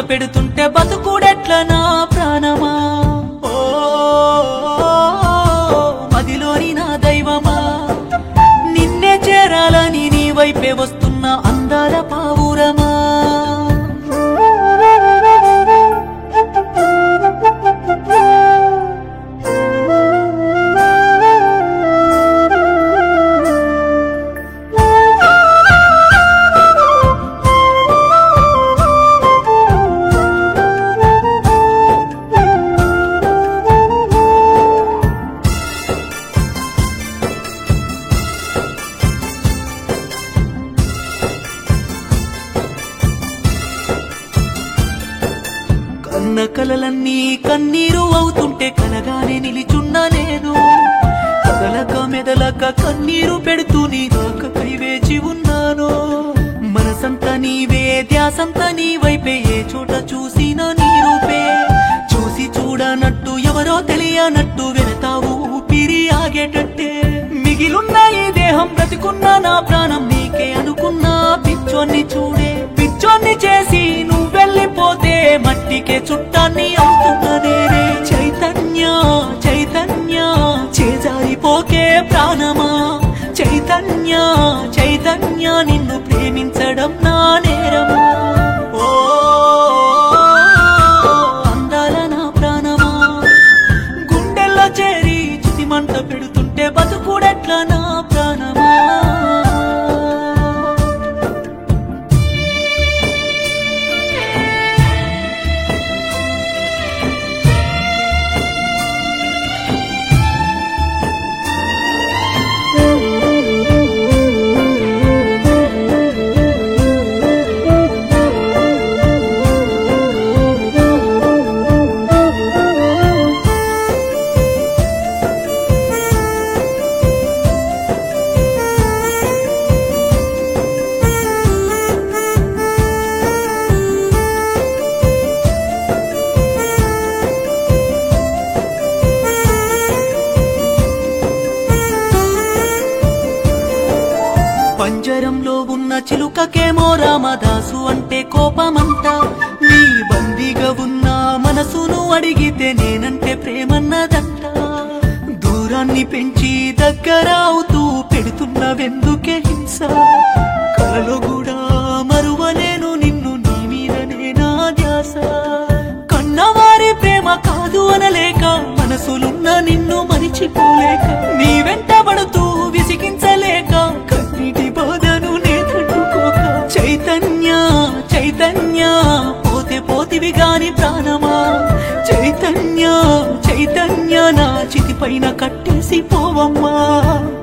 పెడుతుంటే బతుకుడెట్ల నా ప్రాణమా ఓ మదిలోని నా దైవమా నిన్నే చేరాలని నీ వైపే వస్తున్న అందాల పావురమా కన్న కలలన్నీ కన్నీరు అవుతుంటే కలగానే నిలిచున్నా నేను కదలక మెదలక కన్నీరు పెడుతూ నీ దాకై వేచి ఉన్నాను మనసంతా నీవే ధ్యాసంతా నీ వైపే ఏ చోట చూసినా నీ రూపే చూసి చూడనట్టు ఎవరో తెలియనట్టు వెళతావు ఊపిరి ఆగేటట్టే మిగిలున్న ఈ దేహం బ్రతికున్న నా ప్రాణం నీకే అనుకున్నా పిచ్చోన్ని చూడే పిచ్చోన్ని చేసి నువ్వు వెళ్ళిపోతే మట్టికే చుట్టాన్ని అవుతున్నా నేనే చైతన్య చైతన్య చేజారిపోకే ప్రాణమా చైతన్య చైతన్య నిన్ను ప్రేమించడం నా నేరమా ఓ అందాల నా ప్రాణమా గుండెల్లో చేరి చితిమంట పెడుతుంటే బతుకుడెట్ల నా ప్రాణమా పంజరంలో ఉన్న చిలుకకేమో రామదాసు అంటే కోపమంట నీ బందీగా ఉన్న మనసును అడిగితే నేనంటే ప్రేమన్నదంట దూరాన్ని పెంచి దగ్గర అవుతూ పెడుతున్నవెందుకే హింస కలలో కూడా మరువలేను నిన్ను నీ మీదనే నా ధ్యాస కన్నవారి ప్రేమ కాదు అనలేక మనసులున్న నిన్ను మరిచిపోలేక నీ వెంటబడుతూ విసిగించలేక కన్నీటి బాధను నే తట్టుకోక చైతన్య చైతన్య పోతే పోతివి గాని ప్రాణమా చైతన్య చైతన్య నా చితిపైన కట్టేసి పోవమ్మా